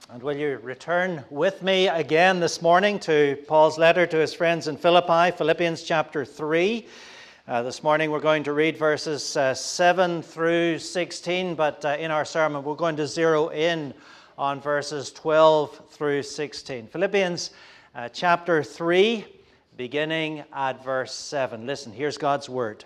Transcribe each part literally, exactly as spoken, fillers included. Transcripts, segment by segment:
And will you return with me again this morning to Paul's letter to his friends in Philippi, Philippians chapter three. Uh, this morning we're going to read verses uh, seven through sixteen, but uh, in our sermon we're going to zero in on verses twelve through sixteen. Philippians uh, chapter three, beginning at verse seven. Listen, here's God's word.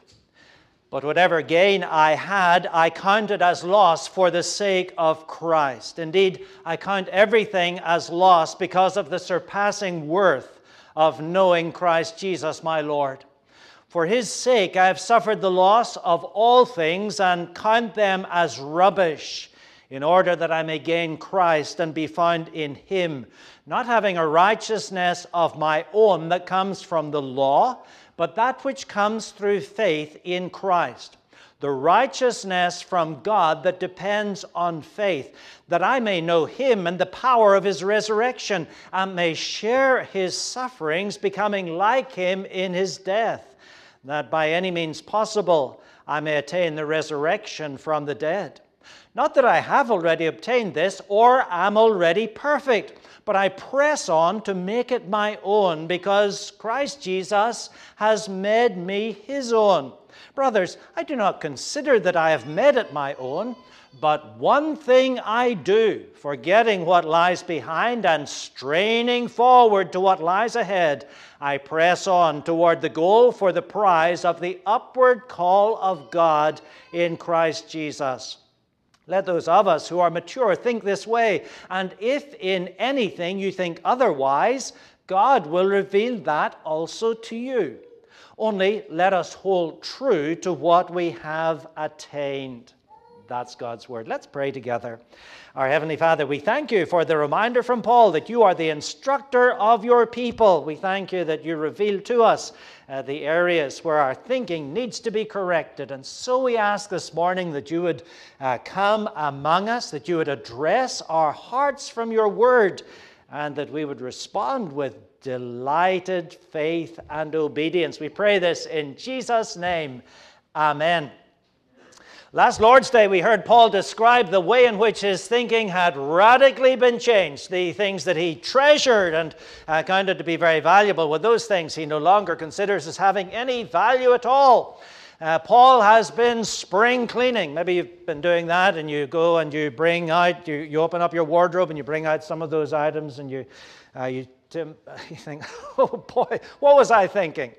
But whatever gain I had, I counted as loss for the sake of Christ. Indeed, I count everything as loss because of the surpassing worth of knowing Christ Jesus my Lord. For his sake I have suffered the loss of all things and count them as rubbish, in order that I may gain Christ and be found in him, not having a righteousness of my own that comes from the law, but that which comes through faith in Christ, the righteousness from God that depends on faith, that I may know him and the power of his resurrection, and may share his sufferings, becoming like him in his death, that by any means possible I may attain the resurrection from the dead. Not that I have already obtained this, or am already perfect, but I press on to make it my own, because Christ Jesus has made me his own. Brothers, I do not consider that I have made it my own, but one thing I do, forgetting what lies behind and straining forward to what lies ahead, I press on toward the goal for the prize of the upward call of God in Christ Jesus. Let those of us who are mature think this way, and if in anything you think otherwise, God will reveal that also to you. Only let us hold true to what we have attained. That's God's word. Let's pray together. Our Heavenly Father, we thank you for the reminder from Paul that you are the instructor of your people. We thank you that you reveal to us uh, the areas where our thinking needs to be corrected. And so we ask this morning that you would uh, come among us, that you would address our hearts from your word, and that we would respond with delighted faith and obedience. We pray this in Jesus' name. Amen. Last Lord's Day, we heard Paul describe the way in which his thinking had radically been changed. The things that he treasured and uh, counted to be very valuable were those things he no longer considers as having any value at all. Uh, Paul has been spring cleaning. Maybe you've been doing that, and you go and you bring out, you, you open up your wardrobe and you bring out some of those items, and you uh, you To, you think, oh boy, what was I thinking?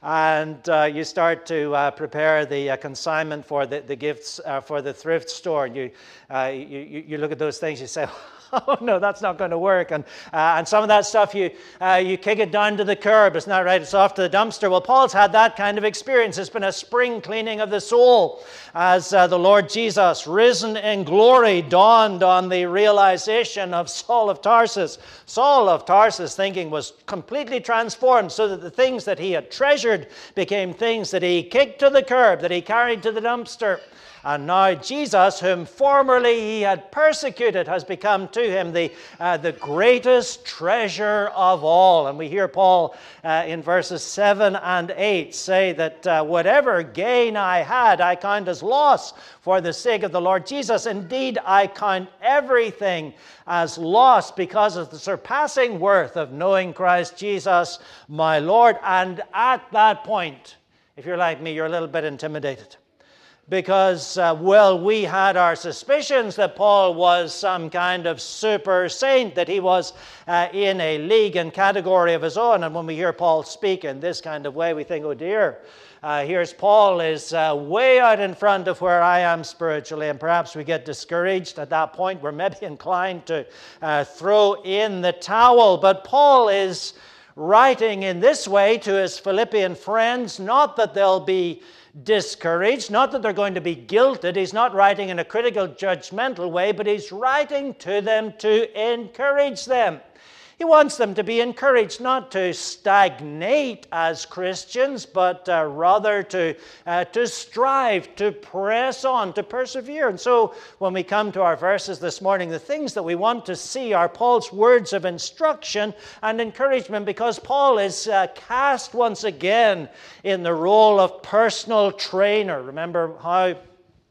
And uh, you start to uh, prepare the uh, consignment for the, the gifts uh, for the thrift store. You, uh, you you look at those things, you say, oh no, that's not going to work. And uh, and some of that stuff, you uh, you kick it down to the curb. It's not right, it's off to the dumpster. Well, Paul's had that kind of experience. It's been a spring cleaning of the soul as uh, the Lord Jesus, risen in glory, dawned on the realization of Saul of Tarsus. Saul of Tarsus' thinking was completely transformed, so that the things that he had treasured became things that he kicked to the curb, that he carried to the dumpster. And now Jesus, whom formerly he had persecuted, has become to him the, uh, the greatest treasure of all. And we hear Paul uh, in verses seven and eight say that uh, whatever gain I had, I count as loss for the sake of the Lord Jesus. Indeed, I count everything as loss because of the surpassing worth of knowing Christ Jesus, my Lord. And at that point, if you're like me, you're a little bit intimidated. Because, uh, well, we had our suspicions that Paul was some kind of super saint, that he was uh, in a league and category of his own. And when we hear Paul speak in this kind of way, we think, oh dear, uh, here's Paul is uh, way out in front of where I am spiritually. And perhaps we get discouraged at that point. We're maybe inclined to uh, throw in the towel. But Paul is writing in this way to his Philippian friends, not that they'll be discouraged, not that they're going to be guilted. He's not writing in a critical, judgmental way, but he's writing to them to encourage them. He wants them to be encouraged, not to stagnate as Christians, but uh, rather to, uh, to strive, to press on, to persevere. And so when we come to our verses this morning, the things that we want to see are Paul's words of instruction and encouragement, because Paul is uh, cast once again in the role of personal trainer. Remember how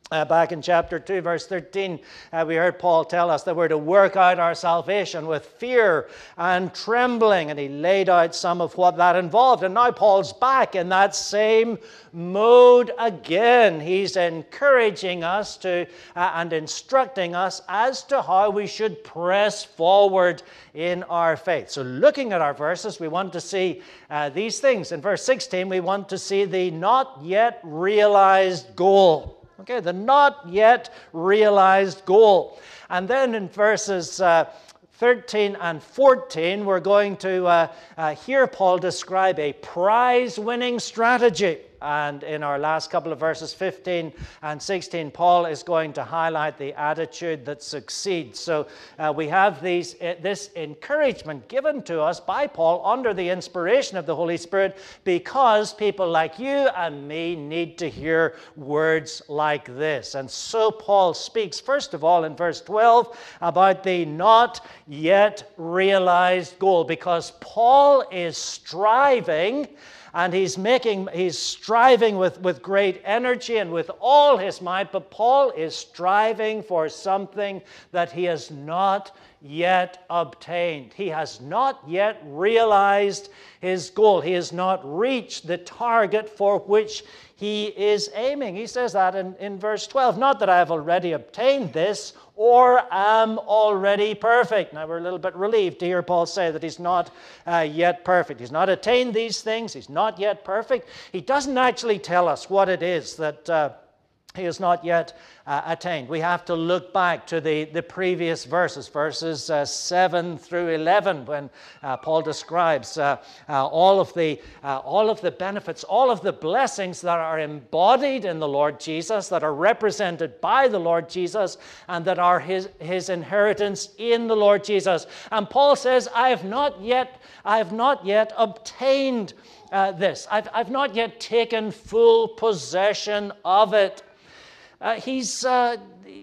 Uh, back in chapter two, verse thirteen, uh, we heard Paul tell us that we're to work out our salvation with fear and trembling, and he laid out some of what that involved. And now Paul's back in that same mode again. He's encouraging us to uh, and instructing us as to how we should press forward in our faith. So looking at our verses, we want to see uh, these things. In verse sixteen, we want to see the not yet realized goal. Okay, the not yet realized goal. And then in verses uh, thirteen and fourteen, we're going to uh, uh, hear Paul describe a prize-winning strategy. And in our last couple of verses, fifteen and sixteen, Paul is going to highlight the attitude that succeeds. So uh, we have these, uh, this encouragement given to us by Paul under the inspiration of the Holy Spirit, because people like you and me need to hear words like this. And so Paul speaks, first of all, in verse twelve, about the not yet realized goal, because Paul is striving. And he's making, he's striving with, with great energy and with all his might, but Paul is striving for something that he has not yet obtained. He has not yet realized his goal. He has not reached the target for which he is aiming. He says that in, in verse twelve, not that I have already obtained this or am already perfect. Now we're a little bit relieved to hear Paul say that he's not uh, yet perfect. He's not attained these things. He's not yet perfect. He doesn't actually tell us what it is that uh, he has not yet uh, attained. We have to look back to the, the previous verses, verses uh, seven through eleven, when uh, Paul describes uh, uh, all of the uh, all of the benefits, all of the blessings that are embodied in the Lord Jesus, that are represented by the Lord Jesus, and that are his, his inheritance in the Lord Jesus. And Paul says, I have not yet, I have not yet obtained uh, this. I've, I've not yet taken full possession of it. Uh, he's uh,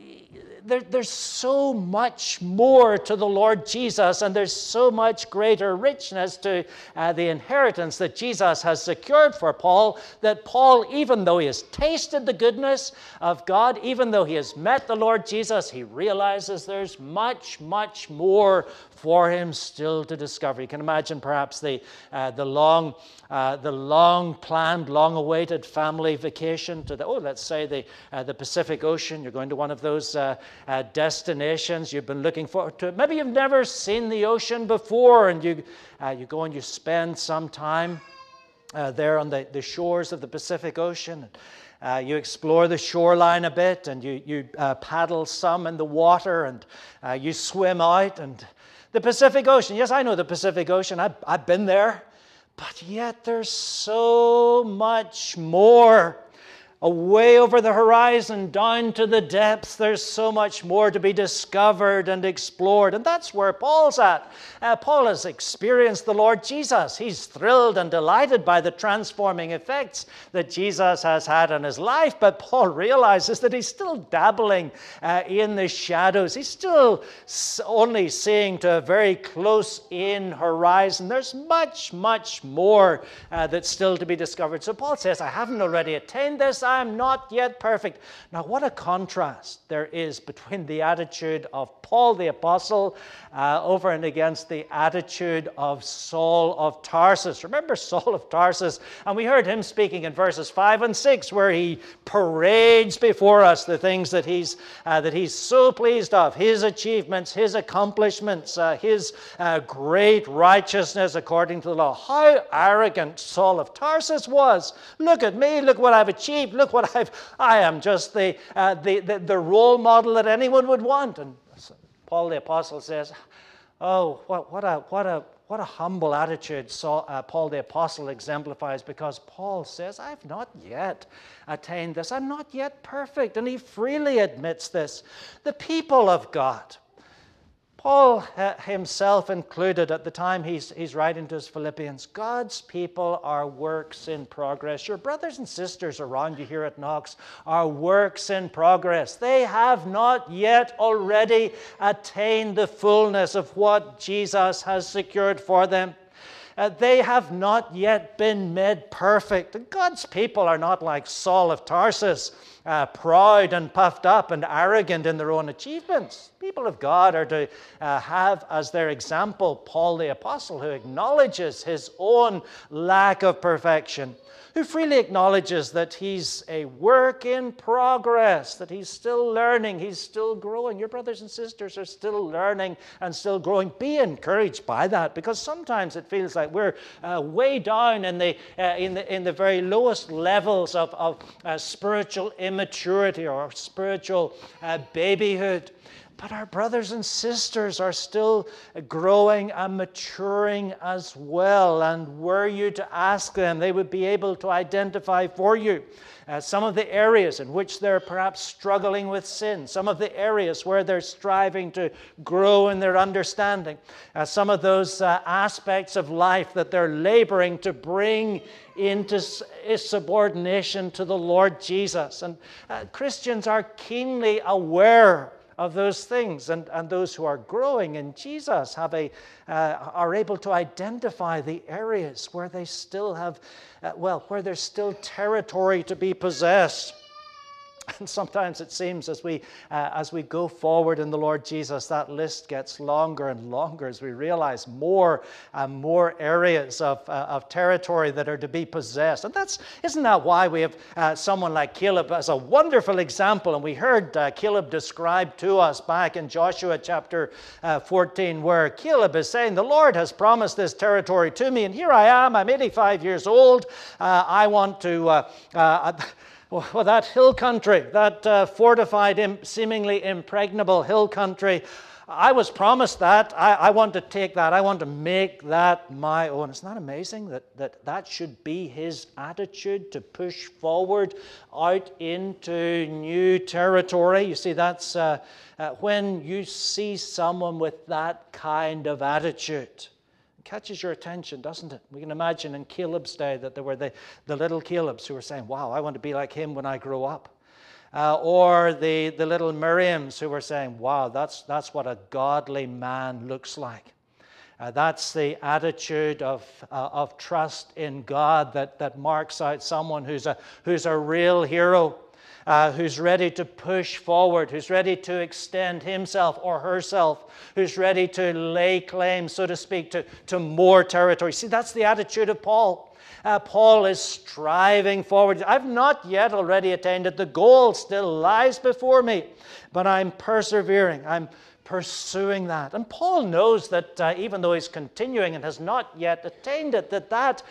there, there's so much more to the Lord Jesus, and there's so much greater richness to uh, the inheritance that Jesus has secured for Paul, that Paul, even though he has tasted the goodness of God, even though he has met the Lord Jesus, he realizes there's much, much more for him still to discover. You can imagine perhaps the uh, the long uh, the long planned, long awaited family vacation to the oh let's say the uh, the Pacific Ocean. You're going to one of those uh, uh, destinations you've been looking forward to. Maybe you've never seen the ocean before, and you uh, you go and you spend some time uh, there on the, the shores of the Pacific Ocean. Uh, you explore the shoreline a bit, and you you uh, paddle some in the water, and uh, you swim out. And the Pacific Ocean, yes, I know the Pacific Ocean. I've, I've been there. But yet there's so much more. Away over the horizon, down to the depths, there's so much more to be discovered and explored. And that's where Paul's at. Uh, Paul has experienced the Lord Jesus. He's thrilled and delighted by the transforming effects that Jesus has had on his life. But Paul realizes that he's still dabbling uh, in the shadows. He's still only seeing to a very close-in horizon. There's much, much more uh, that's still to be discovered. So Paul says, I haven't already attained this. I'm not yet perfect. Now, what a contrast there is between the attitude of Paul the Apostle uh, over and against the attitude of Saul of Tarsus. Remember Saul of Tarsus? And we heard him speaking in verses five and six, where he parades before us the things that he's, uh, that he's so pleased of, his achievements, his accomplishments, uh, his uh, great righteousness according to the law. How arrogant Saul of Tarsus was. Look at me, look what I've achieved. Look what I've, I am just the, uh, the, the, the role model that anyone would want. And Paul the Apostle says, oh, what, what, a, what, a, what a humble attitude Saul, uh, Paul the Apostle exemplifies, because Paul says, I've not yet attained this. I'm not yet perfect. And he freely admits this. The people of God, Paul uh, himself included at the time he's, he's writing to his Philippians, God's people are works in progress. Your brothers and sisters around you here at Knox are works in progress. They have not yet already attained the fullness of what Jesus has secured for them. Uh, they have not yet been made perfect. And God's people are not like Saul of Tarsus. uh, proud and puffed up and arrogant in their own achievements. People of God are to uh, have as their example Paul the Apostle, who acknowledges his own lack of perfection, who freely acknowledges that he's a work in progress, that he's still learning, he's still growing. Your brothers and sisters are still learning and still growing. Be encouraged by that, because sometimes it feels like we're uh, way down in the, uh, in the in the very lowest levels of, of uh, spiritual immaturity or spiritual uh, babyhood. But our brothers and sisters are still growing and maturing as well. And were you to ask them, they would be able to identify for you uh, some of the areas in which they're perhaps struggling with sin, some of the areas where they're striving to grow in their understanding, uh, some of those uh, aspects of life that they're laboring to bring into subordination to the Lord Jesus. And uh, Christians are keenly aware of those things, and, and those who are growing in Jesus have a, uh, are able to identify the areas where they still have, uh, well, where there's still territory to be possessed. And sometimes it seems as we uh, as we go forward in the Lord Jesus, that list gets longer and longer as we realize more and more areas of, uh, of territory that are to be possessed. And that's, isn't that why we have uh, someone like Caleb as a wonderful example? And we heard uh, Caleb described to us back in Joshua chapter uh, fourteen, where Caleb is saying, the Lord has promised this territory to me, and here I am, I'm eighty-five years old, uh, I want to... Uh, uh, Well, that hill country, that uh, fortified, im- seemingly impregnable hill country, I was promised that. I, I want to take that. I want to make that my own. Isn't that amazing that, that that should be his attitude, to push forward out into new territory? You see, that's uh, uh, when you see someone with that kind of attitude, catches your attention, doesn't it? We can imagine in Caleb's day that there were the, the little Calebs who were saying, wow, I want to be like him when I grow up. Uh, or the, the little Miriams who were saying, wow, that's, that's what a godly man looks like. Uh, that's the attitude of, uh, of trust in God that, that marks out someone who's a, who's a real hero. Uh, who's ready to push forward, who's ready to extend himself or herself, who's ready to lay claim, so to speak, to, to more territory. See, that's the attitude of Paul. Uh, Paul is striving forward. I've not yet already attained it. The goal still lies before me, but I'm persevering. I'm pursuing that. And Paul knows that uh, even though he's continuing and has not yet attained it, that that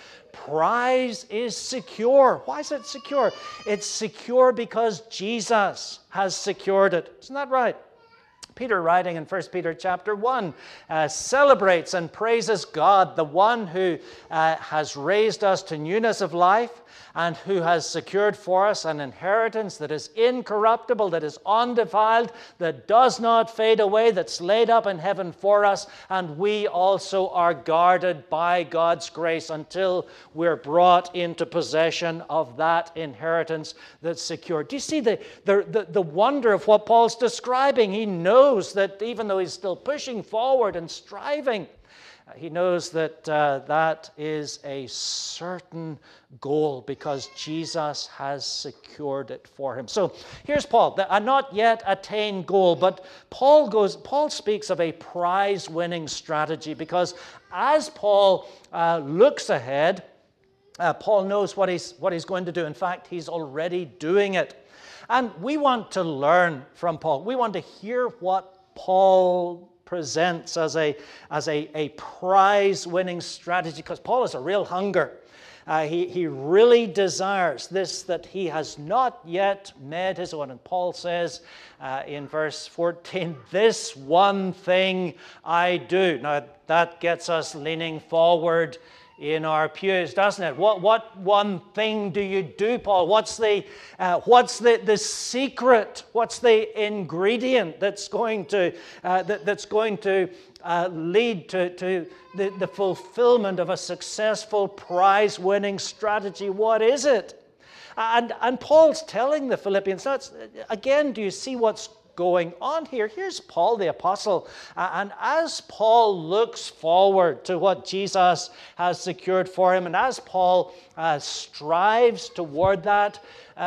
prize is secure. Why is it secure? It's secure because Jesus has secured it. Isn't that right? Peter, writing in First Peter chapter one, uh, celebrates and praises God, the one who uh, has raised us to newness of life, and who has secured for us an inheritance that is incorruptible, that is undefiled, that does not fade away, that's laid up in heaven for us, and we also are guarded by God's grace until we're brought into possession of that inheritance that's secure. Do you see the, the, the, the wonder of what Paul's describing? He knows that even though he's still pushing forward and striving, he knows that uh, that is a certain goal because Jesus has secured it for him. So here's Paul, a not yet attained goal, but Paul goes. Paul speaks of a prize-winning strategy because as Paul uh, looks ahead, uh, Paul knows what he's what he's going to do. In fact, he's already doing it, and we want to learn from Paul. We want to hear what Paul presents as a as a, a prize-winning strategy, because Paul has a real hunger. Uh, he, he really desires this that he has not yet made his own. And Paul says uh, in verse fourteen, this one thing I do. Now that gets us leaning forward in our pews, doesn't it? What what one thing do you do, Paul? What's the uh, what's the, the secret? What's the ingredient that's going to uh, that, that's going to uh, lead to, to the, the fulfillment of a successful prize-winning strategy? What is it? And and Paul's telling the Philippians. That's again. Do you see what's going on here? Here's Paul the Apostle, uh, and as Paul looks forward to what Jesus has secured for him, and as Paul uh, strives toward that, uh,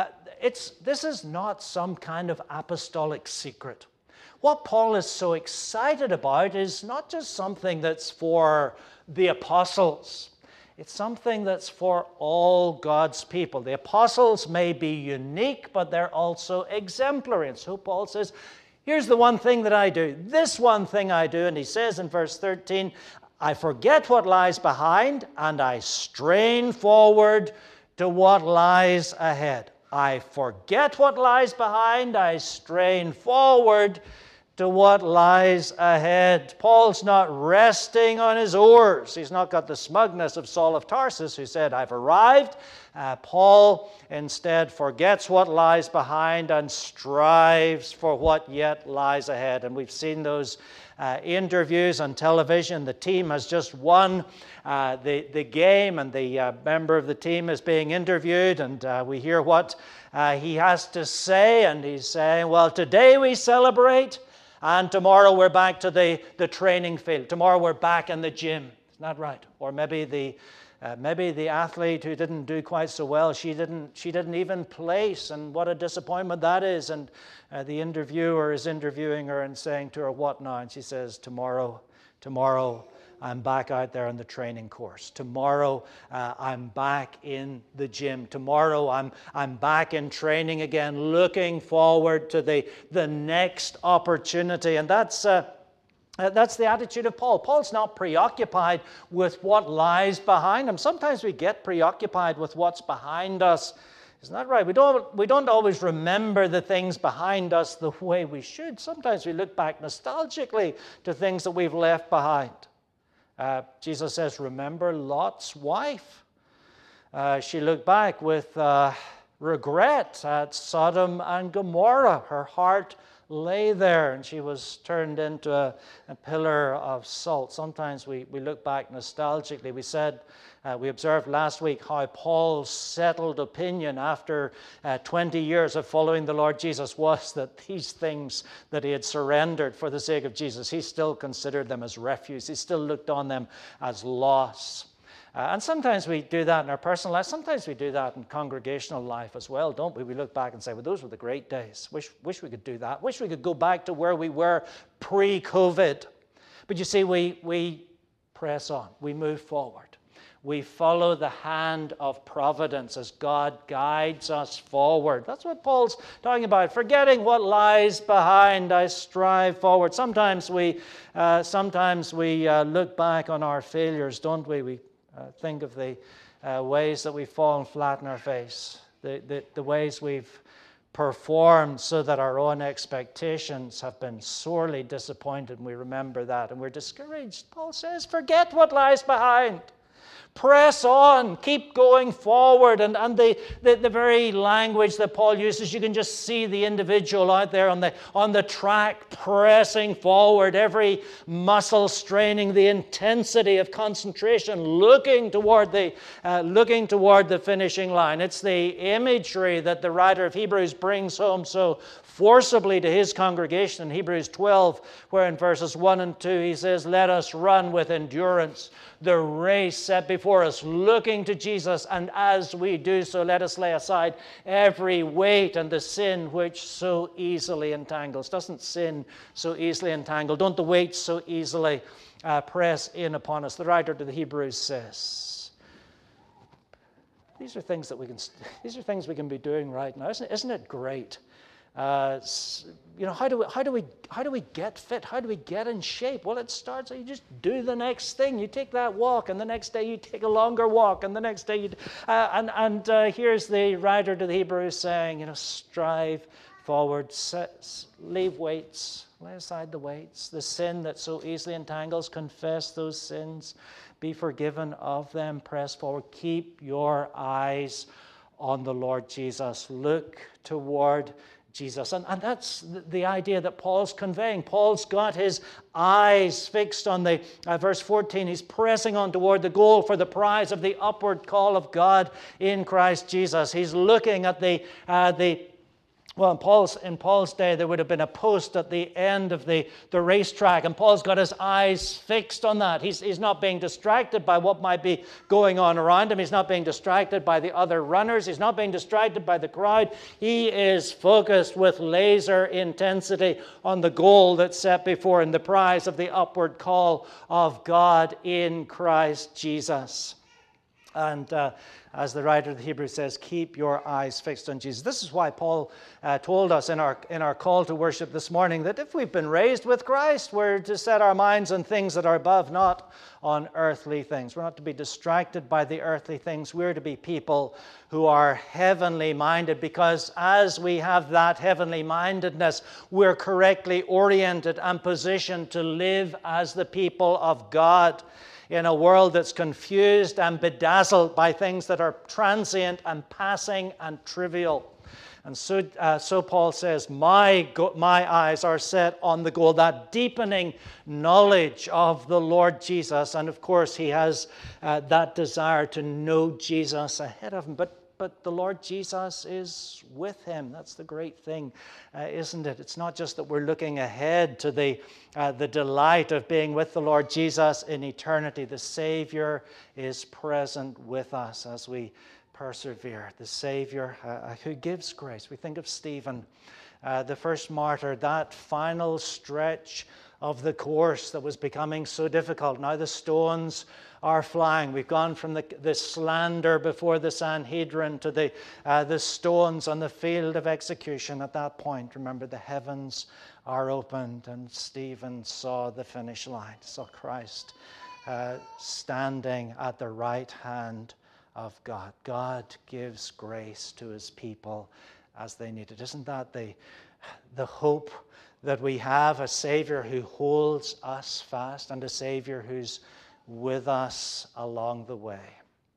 it's, this is not some kind of apostolic secret. What Paul is so excited about is not just something that's for the apostles. It's something that's for all God's people. The apostles may be unique, but they're also exemplary. And so Paul says, here's the one thing that I do. This one thing I do. And he says in verse thirteen, I forget what lies behind, and I strain forward to what lies ahead. I forget what lies behind, I strain forward to what lies ahead. Paul's not resting on his oars. He's not got the smugness of Saul of Tarsus, who said, I've arrived. Uh, Paul instead forgets what lies behind and strives for what yet lies ahead. And we've seen those uh, interviews on television. The team has just won uh, the, the game, and the uh, member of the team is being interviewed, and uh, we hear what uh, he has to say, and he's saying, well, today we celebrate, and tomorrow we're back to the, the training field. Tomorrow we're back in the gym. Isn't that right? Or maybe the uh, maybe the athlete who didn't do quite so well, she didn't she didn't even place, and what a disappointment that is. And uh, the interviewer is interviewing her and saying to her, what now? And she says, tomorrow, tomorrow I'm back out there on the training course. Tomorrow uh, I'm back in the gym. Tomorrow I'm I'm back in training again, looking forward to the, the next opportunity. And that's uh, uh, that's the attitude of Paul. Paul's not preoccupied with what lies behind him. Sometimes we get preoccupied with what's behind us. Isn't that right? We don't, we don't always remember the things behind us the way we should. Sometimes we look back nostalgically to things that we've left behind. Uh, Jesus says, remember Lot's wife. Uh, she looked back with uh, regret at Sodom and Gomorrah. Her heart lay there, and she was turned into a, a pillar of salt. Sometimes we, we look back nostalgically. We said, uh, we observed last week how Paul's settled opinion after uh, twenty years of following the Lord Jesus was that these things that he had surrendered for the sake of Jesus, he still considered them as refuse. He still looked on them as loss. Uh, and sometimes we do that in our personal life. Sometimes we do that in congregational life as well, don't we? We look back and say, well, those were the great days. Wish, wish we could do that. Wish we could go back to where we were pre-COVID. But you see, we, we press on. We move forward. We follow the hand of providence as God guides us forward. That's what Paul's talking about. Forgetting what lies behind, I strive forward. Sometimes we, uh, sometimes we uh, look back on our failures, don't we? We Uh, think of the uh, ways that we've fallen flat in our face, the, the, the ways we've performed so that our own expectations have been sorely disappointed, and we remember that, and we're discouraged. Paul says, forget what lies behind. Press on, keep going forward. And, and the, the, the very language that Paul uses, you can just see the individual out there on the, on the track pressing forward, every muscle straining, the intensity of concentration, looking toward the, uh, looking toward the finishing line. It's the imagery that the writer of Hebrews brings home so forcibly to his congregation in Hebrews twelve, where in verses one and two he says, let us run with endurance the race set before us, looking to Jesus, and as we do so, let us lay aside every weight and the sin which so easily entangles. Doesn't sin so easily entangle? Don't the weights so easily uh, press in upon us? The writer to the Hebrews says, these are things that we can, these are things we can be doing right now. Isn't it, isn't it great? Uh, you know, how do we, how do we, how do we get fit? How do we get in shape? Well, it starts. You just do the next thing. You take that walk, and the next day you take a longer walk, and the next day you. Uh, and and uh, here's the writer to the Hebrews saying, you know, strive forward, set, leave weights, lay aside the weights, the sin that so easily entangles. Confess those sins, be forgiven of them. Press forward. Keep your eyes on the Lord Jesus. Look toward Jesus. And, and that's the, the idea that Paul's conveying. Paul's got his eyes fixed on the, uh, verse fourteen, he's pressing on toward the goal for the prize of the upward call of God in Christ Jesus. He's looking at the, uh, the Well, in Paul's, in Paul's day, there would have been a post at the end of the, the racetrack, and Paul's got his eyes fixed on that. He's, he's not being distracted by what might be going on around him. He's not being distracted by the other runners. He's not being distracted by the crowd. He is focused with laser intensity on the goal that's set before him, the prize of the upward call of God in Christ Jesus. And uh, as the writer of the Hebrews says, keep your eyes fixed on Jesus. This is why Paul uh, told us in our, in our call to worship this morning that if we've been raised with Christ, we're to set our minds on things that are above, not on earthly things. We're not to be distracted by the earthly things. We're to be people who are heavenly minded, because as we have that heavenly mindedness, we're correctly oriented and positioned to live as the people of God in a world that's confused and bedazzled by things that are transient and passing and trivial. And so, uh, so Paul says, my, go- my eyes are set on the goal, that deepening knowledge of the Lord Jesus. And of course, he has uh, that desire to know Jesus ahead of him. But But the Lord Jesus is with him. That's the great thing, uh, isn't it? It's not just that we're looking ahead to the, uh, the delight of being with the Lord Jesus in eternity. The Savior is present with us as we persevere. The Savior uh, who gives grace. We think of Stephen, uh, the first martyr, that final stretch of the course that was becoming so difficult. Now the stones are flying. We've gone from the, the slander before the Sanhedrin to the, uh, the stones on the field of execution. At that point, remember, the heavens are opened, and Stephen saw the finish line, saw Christ uh, standing at the right hand of God. God gives grace to his people as they need it. Isn't that the, the hope that we have? A Savior who holds us fast, and a Savior who's with us along the way.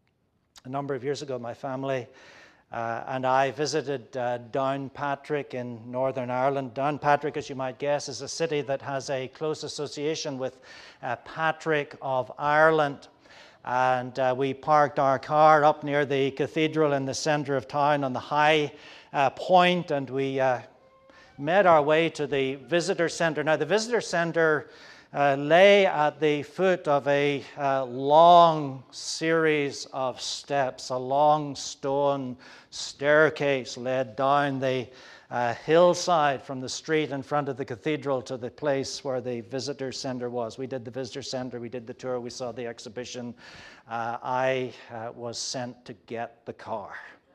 A number of years ago, my family uh, and I visited uh, Downpatrick in Northern Ireland. Downpatrick, as you might guess, is a city that has a close association with uh, Patrick of Ireland. And uh, we parked our car up near the cathedral in the centre of town on the high uh, point, and we uh, made our way to the visitor centre. Now, the visitor centre Uh, lay at the foot of a uh, long series of steps. A long stone staircase led down the uh, hillside from the street in front of the cathedral to the place where the visitor center was. We did the visitor center, we did the tour, we saw the exhibition. Uh, I uh, was sent to get the car.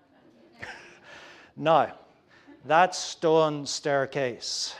Now, that stone staircase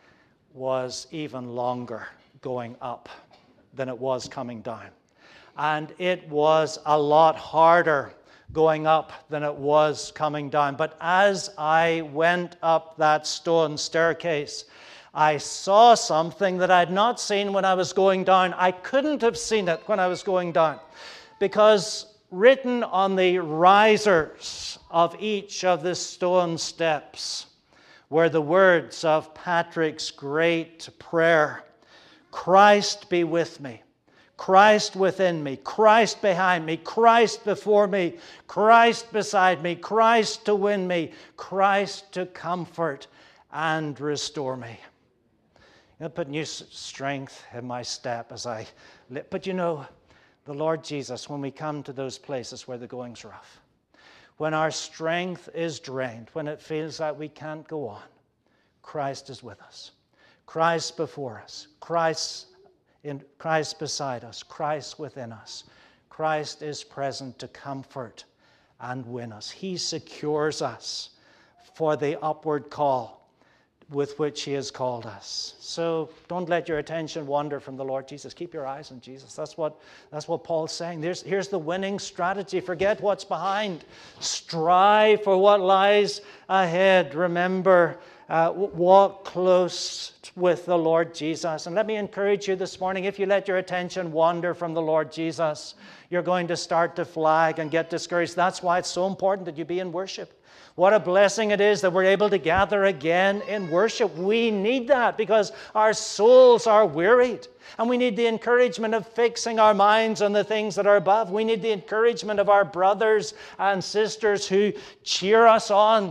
was even longer going up than it was coming down. And it was a lot harder going up than it was coming down. But as I went up that stone staircase, I saw something that I'd not seen when I was going down. I couldn't have seen it when I was going down, because written on the risers of each of the stone steps were the words of Patrick's great prayer: Christ be with me, Christ within me, Christ behind me, Christ before me, Christ beside me, Christ to win me, Christ to comfort and restore me. It'll put new strength in my step as I live. But you know, the Lord Jesus, when we come to those places where the going's rough, when our strength is drained, when it feels like we can't go on, Christ is with us. Christ before us, Christ in Christ beside us, Christ within us. Christ is present to comfort and win us. He secures us for the upward call with which he has called us. So don't let your attention wander from the Lord Jesus. Keep your eyes on Jesus. That's what, that's what Paul's saying. There's, here's the winning strategy. Forget what's behind. Strive for what lies ahead. Remember, uh, walk close with the Lord Jesus. And let me encourage you this morning, if you let your attention wander from the Lord Jesus, you're going to start to flag and get discouraged. That's why it's so important that you be in worship. What a blessing it is that we're able to gather again in worship. We need that because our souls are wearied. And we need the encouragement of fixing our minds on the things that are above. We need the encouragement of our brothers and sisters who cheer us on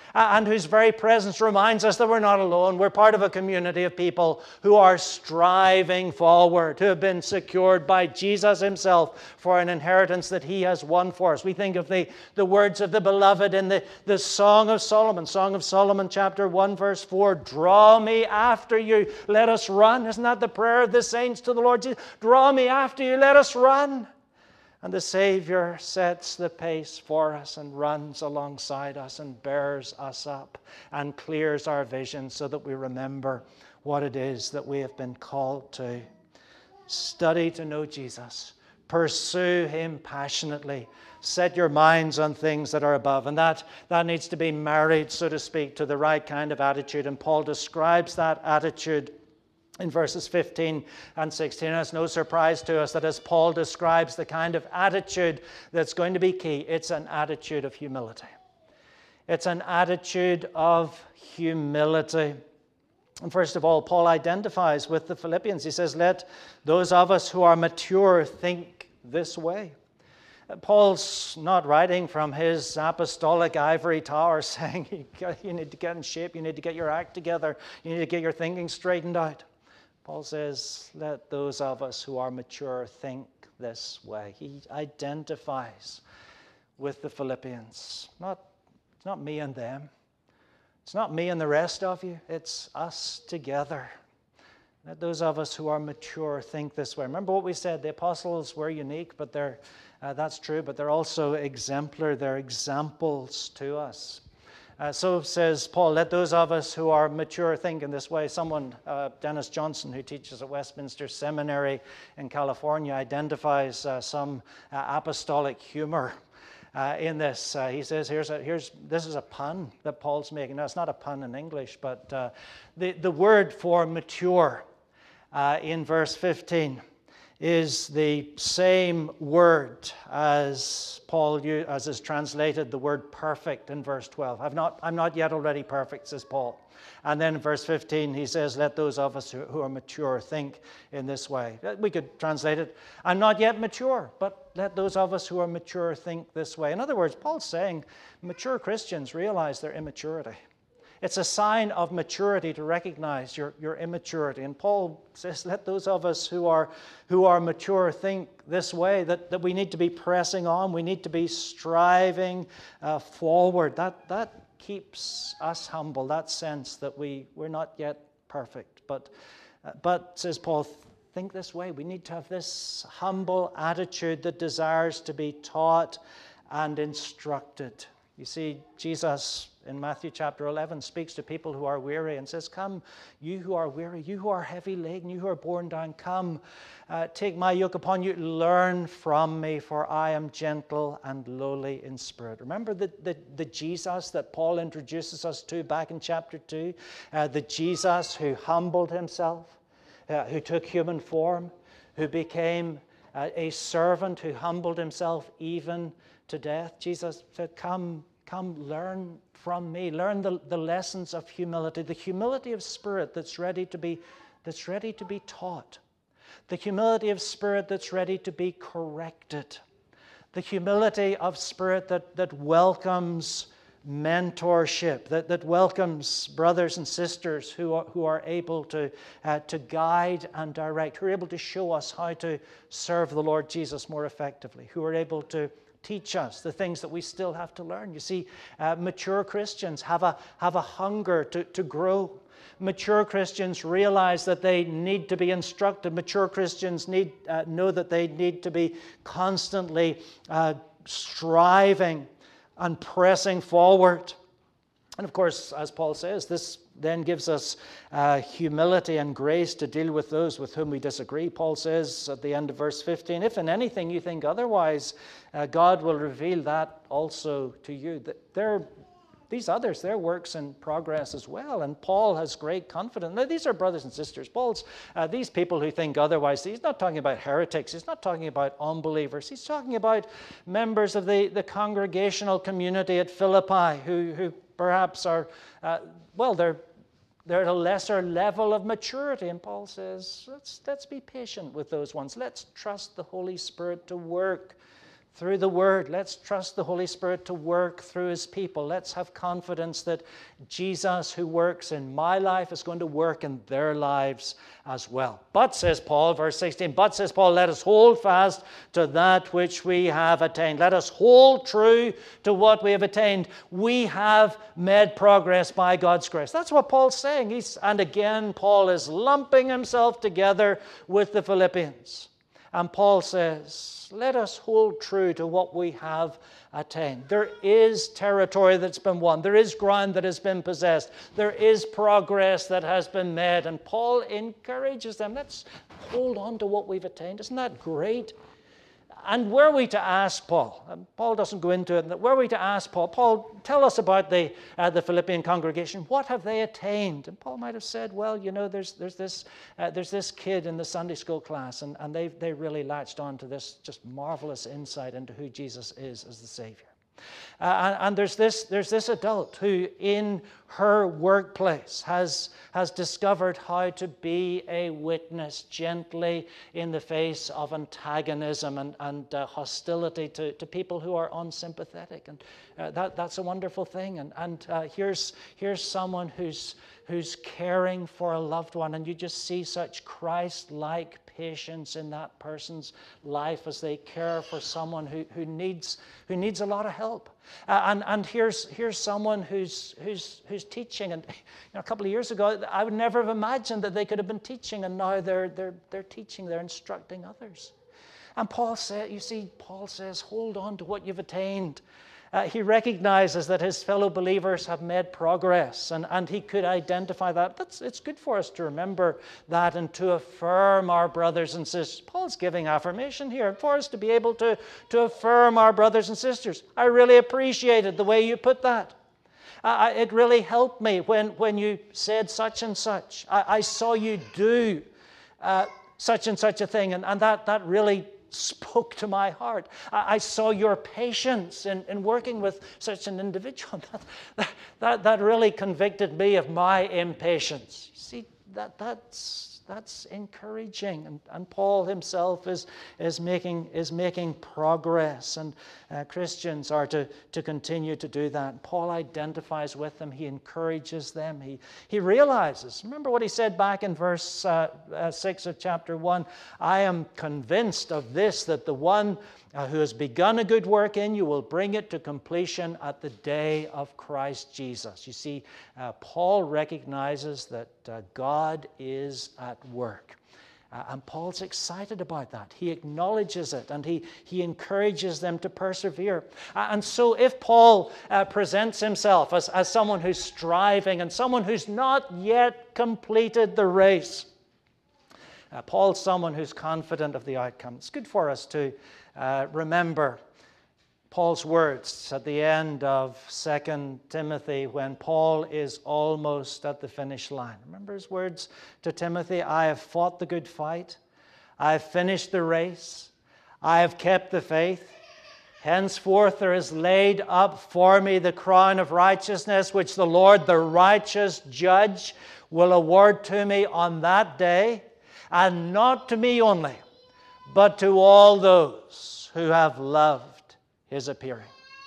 and whose very presence reminds us that we're not alone. We're part of a community of people who are striving forward, who have been secured by Jesus himself for an inheritance that he has won for us. We think of the, the words of the beloved in the, the Song of Solomon, Song of Solomon chapter one verse four, draw me after you, let us run. Isn't that the prayer of the saints to the Lord Jesus? Draw me after you, let us run. And the Savior sets the pace for us and runs alongside us and bears us up and clears our vision so that we remember what it is that we have been called to. Study to know Jesus. Pursue him passionately. Set your minds on things that are above. And that, that needs to be married, so to speak, to the right kind of attitude. And Paul describes that attitude in verses fifteen and sixteen. And it's no surprise to us that as Paul describes the kind of attitude that's going to be key, it's an attitude of humility. It's an attitude of humility. And first of all, Paul identifies with the Philippians. He says, let those of us who are mature think this way. Paul's not writing from his apostolic ivory tower saying, you need to get in shape, you need to get your act together, you need to get your thinking straightened out. Paul says, let those of us who are mature think this way. He identifies with the Philippians. Not, it's not me and them. It's not me and the rest of you. It's us together. Let those of us who are mature think this way. Remember what we said, the apostles were unique, but they're, uh, that's true, but they're also exemplar. They're examples to us. Uh, so says Paul, let those of us who are mature think in this way. Someone, uh, Dennis Johnson, who teaches at Westminster Seminary in California, identifies uh, some uh, apostolic humor uh, in this. Uh, he says, here's a, here's, this is a pun that Paul's making. Now, it's not a pun in English, but uh, the, the word for mature uh, in verse fifteen is the same word as Paul, as is translated the word perfect in verse twelve. I've not, I'm not yet already perfect, says Paul. And then in verse fifteen, he says, let those of us who, who are mature think in this way. We could translate it, I'm not yet mature, but let those of us who are mature think this way. In other words, Paul's saying mature Christians realize their immaturity. It's a sign of maturity to recognize your, your immaturity. And Paul says, let those of us who are, who are mature think this way, that, that we need to be pressing on, we need to be striving uh, forward. That, that keeps us humble, that sense that we, we're not yet perfect. But, uh, but, says Paul, think this way. We need to have this humble attitude that desires to be taught and instructed. You see, Jesus in Matthew chapter eleven speaks to people who are weary and says, come, you who are weary, you who are heavy laden, you who are borne down, come, uh, take my yoke upon you, learn from me, for I am gentle and lowly in spirit. Remember the, the, the Jesus that Paul introduces us to back in chapter two? Uh, the Jesus who humbled himself, uh, who took human form, who became uh, a servant, who humbled himself even to death. Jesus said, come, come learn from me. Learn the, the lessons of humility, the humility of spirit that's ready to be, that's ready to be taught, the humility of spirit that's ready to be corrected, the humility of spirit that, that welcomes mentorship, that, that welcomes brothers and sisters who are, who are able to, uh, to guide and direct, who are able to show us how to serve the Lord Jesus more effectively, who are able to teach us the things that we still have to learn. You see, uh, mature Christians have a, have a hunger to, to grow. Mature Christians realize that they need to be instructed. Mature Christians need uh, know that they need to be constantly uh, striving and pressing forward. And of course, as Paul says, this then gives us uh, humility and grace to deal with those with whom we disagree. Paul says at the end of verse fifteen, if in anything you think otherwise, uh, God will reveal that also to you. That they're, these others, their works in progress as well. And Paul has great confidence. Now, these are brothers and sisters. Paul's, uh, these people who think otherwise, he's not talking about heretics. He's not talking about unbelievers. He's talking about members of the, the congregational community at Philippi who, who perhaps are, uh, well, they're They're at a lesser level of maturity. And Paul says, let's, let's be patient with those ones. Let's trust the Holy Spirit to work through the Word. Let's trust the Holy Spirit to work through His people. Let's have confidence that Jesus, who works in my life, is going to work in their lives as well. But, says Paul, verse sixteen, but, says Paul, let us hold fast to that which we have attained. Let us hold true to what we have attained. We have made progress by God's grace. That's what Paul's saying. He's, and again, Paul is lumping himself together with the Philippians. And Paul says, let us hold true to what we have attained. There is territory that's been won. There is ground that has been possessed. There is progress that has been made. And Paul encourages them, let's hold on to what we've attained. Isn't that great? And were we to ask Paul, and Paul doesn't go into it, were we to ask Paul, Paul, tell us about the uh, the Philippian congregation. What have they attained? And Paul might have said, well, you know, there's there's this uh, there's this kid in the Sunday school class, and, and they they really latched on to this just marvelous insight into who Jesus is as the Savior. Uh, and, and there's this there's this adult who in her workplace has has discovered how to be a witness gently in the face of antagonism and, and uh, hostility to, to people who are unsympathetic. And uh, that that's a wonderful thing. And, and uh, here's here's someone who's who's caring for a loved one, and you just see such Christ-like patience in that person's life as they care for someone who, who needs who needs a lot of help. Uh, and and here's here's someone who's who's who's teaching. And you know, a couple of years ago, I would never have imagined that they could have been teaching, and now they're they're they're teaching, they're instructing others. And Paul said, you see, Paul says, hold on to what you've attained. Uh, he recognizes that his fellow believers have made progress, and, and he could identify that. That's, it's good for us to remember that and to affirm our brothers and sisters. Paul's giving affirmation here for us to be able to, to affirm our brothers and sisters. I really appreciated the way you put that. Uh, it really helped me when, when you said such and such. I, I saw you do uh, such and such a thing, and, and that, that really spoke to my heart. I, I saw your patience in, in working with such an individual. That, that, that really convicted me of my impatience. You see, that, that's, that's encouraging. And, and Paul himself is, is, making, is making progress. And uh, Christians are to, to continue to do that. Paul identifies with them. He encourages them. He, he realizes, remember what he said back in verse uh, uh, six of chapter one, I am convinced of this, that the one uh, who has begun a good work in you will bring it to completion at the day of Christ Jesus. You see, uh, Paul recognizes that uh, God is at work. Uh, and Paul's excited about that. He acknowledges it, and he, he encourages them to persevere. Uh, and so if Paul uh, presents himself as, as someone who's striving and someone who's not yet completed the race, uh, Paul's someone who's confident of the outcome. It's good for us to uh, remember Paul's words at the end of Second Timothy when Paul is almost at the finish line. Remember his words to Timothy, I have fought the good fight, I have finished the race, I have kept the faith. Henceforth there is laid up for me the crown of righteousness, which the Lord, the righteous judge, will award to me on that day, and not to me only, but to all those who have loved His appearing.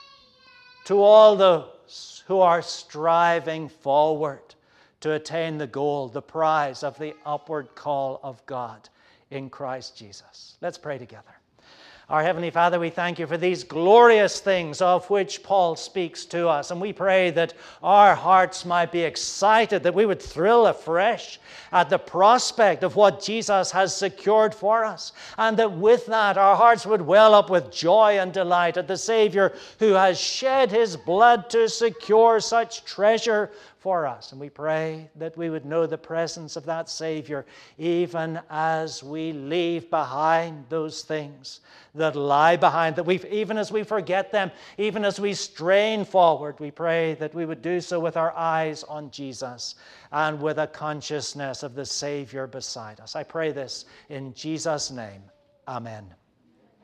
To all those who are striving forward to attain the goal, the prize of the upward call of God in Christ Jesus. Let's pray together. Our Heavenly Father, we thank you for these glorious things of which Paul speaks to us. And we pray that our hearts might be excited, that we would thrill afresh at the prospect of what Jesus has secured for us. And that with that, our hearts would well up with joy and delight at the Savior who has shed His blood to secure such treasure for us. And we pray that we would know the presence of that Savior even as we leave behind those things that lie behind, that we, even as we forget them, even as we strain forward, we pray that we would do so with our eyes on Jesus and with a consciousness of the Savior beside us. I pray this in Jesus' name. Amen.